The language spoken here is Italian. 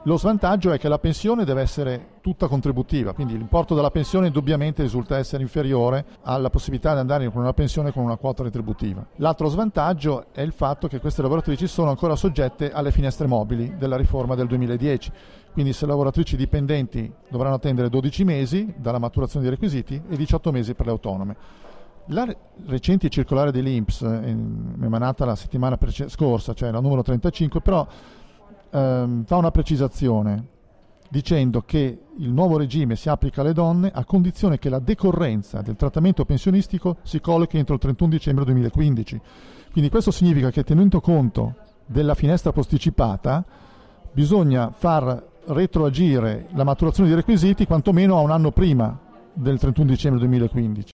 Lo svantaggio è che la pensione deve essere tutta contributiva, quindi l'importo della pensione indubbiamente risulta essere inferiore alla possibilità di andare con una pensione con una quota retributiva. L'altro svantaggio è il fatto che queste lavoratrici sono ancora soggette alle finestre mobili della riforma del 2010, quindi se lavoratrici dipendenti dovranno attendere 12 mesi dalla maturazione dei requisiti e 18 mesi per le autonome. La recente circolare dell'INPS, emanata la settimana scorsa, cioè la numero 35, però fa una precisazione dicendo che il nuovo regime si applica alle donne a condizione che la decorrenza del trattamento pensionistico si collochi entro il 31 dicembre 2015. Quindi questo significa che, tenuto conto della finestra posticipata, bisogna far retroagire la maturazione dei requisiti quantomeno a un anno prima del 31 dicembre 2015.